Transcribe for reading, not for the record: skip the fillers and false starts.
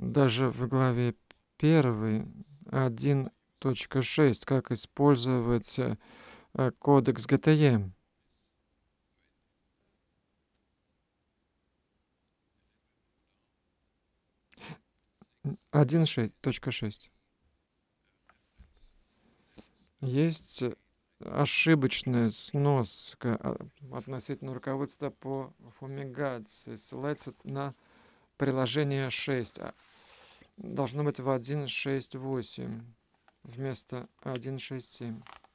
даже в главе 1 1.6, как использовать кодекс GTM. 1.6. Есть ошибочная сноска относительно руководства по фумигации. Ссылается на приложение 6. Должно быть в 1.6.8 вместо 1.6.7.